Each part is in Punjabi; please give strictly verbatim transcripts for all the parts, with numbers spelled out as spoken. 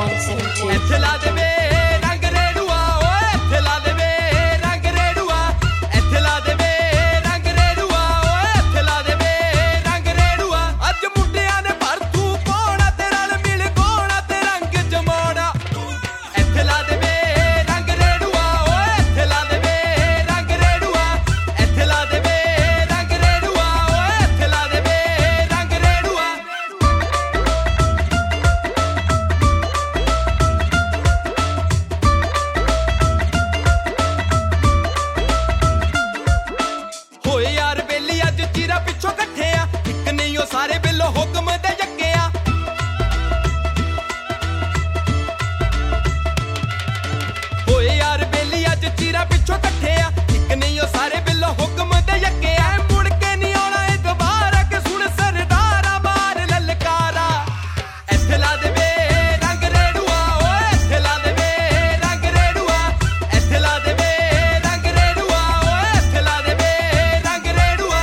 one seven two. ਇੱਥੇ ਲਾ ਦੇਵੇ ਰੰਗ ਰੇੜੂਆ ਓਏ ਇੱਥੇ ਲਾ ਦੇਵੇ ਰੰਗ ਰੇੜੂਆ ਇੱਥੇ ਲਾ ਦੇਵੇ ਰੰਗ ਰੇੜੂਆ ਓਏ ਇੱਥੇ ਲਾ ਦੇਵੇ ਰੰਗ ਰੇੜੂਆ ਅੱਜ ਮੁੰਡਿਆਂ ਨੇ ਭਰਤੂ ਪਾਉਣਾ ਤੇ ਰਲ ਮਿਲ ਗਾਉਣਾ ਤੇ ਰੰਗ ਜਮਾਉਣਾ ਇੱਥੇ ਲਾ ਦੇਵੇ ਰੰਗ ਰੇੜੂਆ ਓਏ ਇੱਥੇ ਲਾ ਦੇਵੇ ਰੰਗ ਰੇੜੂਆ ਇੱਥੇ ਲਾ ਦੇਵੇ ਰੰਗ ਰੇੜੂਆ ਓਏ ਇੱਥੇ ਲਾ ਦੇਵੇ ਰੰਗ ਰੇੜੂਆ ਹੋਏ ਯਾਰ ਬੇਲੀ ਅੱਜ ਚੀਰਾ ਪਿੱਛੋਂ ਇਕੱਠੇ ਆ ਇੱਕ ਨਹੀਂ ਉਹ ਸਾਰੇ ਬਿੱਲੋ ਹੁਕਮ ਦੇ ਜੱਗੇ ਆ ਹੋਏ ਯਾਰ ਬੇਲੀ ਅੱਜ ਚੀਰਾ ਪਿੱਛੋਂ ਇਕੱਠੇ ਆ ਇੱਕ ਨਹੀਂ ਉਹ ਸਾਰੇ ਬਿੱਲੋ ਹੁਕਮ ਦੇ ਜੱਗੇ ਆ ਮੁੜ ਕੇ ਨਹੀਂ ਆਉਣਾ ਇਹ ਦੁਬਾਰਾ ਕਿ ਸੁਣ ਸਰਦਾਰਾ ਮਾਰ ਲਲਕਾਰਾ ਇੱਥੇ ਲਾ ਦੇਵੇ ਰੰਗ ਰੇੜੂਆ ਓਏ ਇੱਥੇ ਲਾ ਦੇਵੇ ਰੰਗ ਰੇੜੂਆ ਇੱਥੇ ਲਾ ਦੇਵੇ ਰੰਗ ਰੇੜੂਆ ਓਏ ਇੱਥੇ ਲਾ ਦੇਵੇ ਰੰਗ ਰੇੜੂਆ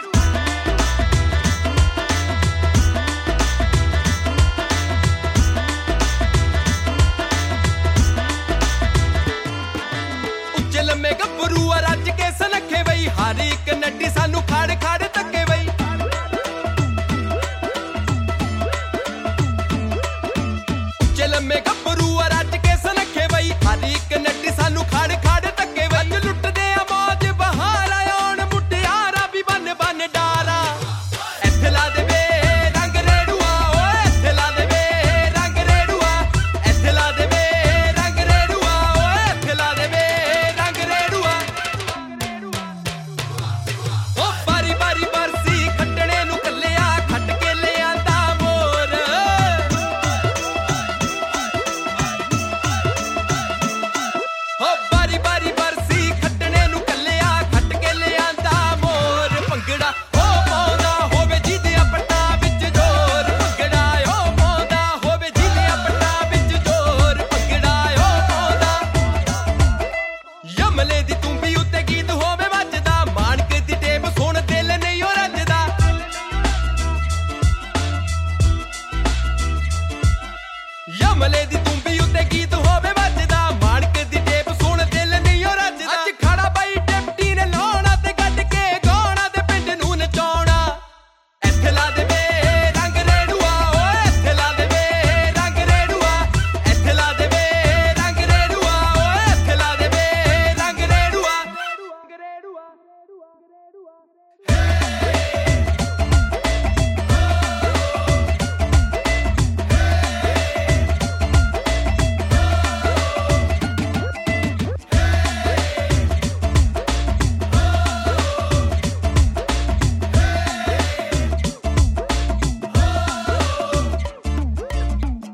ਉੱਚੇ ਲੰਮੇ ਗੱਭਰੂ ਆ ਰੱਜ ਕੇ ਸਨੱਖੇ ਬਈ ਹਰ ਇੱਕ ਨੱਡੀ ਸਾਨੂੰ ਖੜ ਖੜ ਤੱਕੇ ਬਈ ਉੱਚੇ ਲੰਮੇ ਗੱਭਰੂ ਆ ਰੱਜ ਕੇ ਸਨੱਖੇ ਬਈ ਹਰ ਇੱਕ ਨੱਡੀ ਸਾਨੂੰ ਖੜ ਖੜ ਤੱਕੇ ਬਈ ਅੱਜ ਲੁੱਟਦੇ ਆ ਮੌਜ ਬਹਾਰਾ ਆਉਣ ਮੁਟਿਆਰਾ ਵੀ ਬੰਨ ਬੰਨ ਡਾਰਾ ਇੱਥੇ ਲਾ ਦੇਵੇ ਰੰਗ ਰੇੜੂਆ ਓਏ ਇੱਥੇ ਲਾ ਦੇਵੇ ਰੰਗ ਰੇੜੂਆ ਇੱਥੇ ਲਾ ਦੇਵੇ ਰੰਗ ਰੇੜੂਆ ਓਏ ਇੱਥੇ ਲਾ ਦੇਵੇ ਰੰਗ ਰੇੜੂਆ ਓ ਬਾਰੀ ਬਾਰੀ ਬਰਸੀ ਖੱਟਣੇ ਨੂੰ ਕੱਲਿਆ ਖੱਟ ਕੇ ਲਿਆਂਦਾ ਮੋਰ ਹੋ ਬਾਰੀ ਬਾਰੀ ਬਰਸੀ ਖੱਟਣੇ ਨੂੰ ਕੱਲਿਆ ਖੱਟ ਕੇ ਲਿਆਂਦਾ ਮੋਰ ਭੰਗੜਾ ਹੋ ਪਾਉਂਦਾ ਹੋਵੇ ਜਿਹਦੇ ਪੱਟਾ ਵਿੱਚ ਜ਼ੋਰ ਭੰਗੜਾ ਹੋ ਪਾਉਂਦਾ ਹੋਵੇ ਜਿਹਦੇ ਪੱਟਾ ਵਿੱਚ ਜ਼ੋਰ ਭੰਗੜਾ ਹੋ ਪਾਉਂਦਾ ਯਮਲੇ ਦੀ ਤੁੰਬੀ ਉੱਤੇ ਗੀਤ ਹੋਵੇ ਵੱਜਦਾ ਮਾਣਕ ਦੀ ਟੇਪ ਸੁਣ ਦਿਲ ਨਹੀਂ ਉਹ ਰੱਜਦਾ ਯਮਲੇ ਦੀ ਤੁੰਬੀ ਉੱਤੇ ਗੀਤ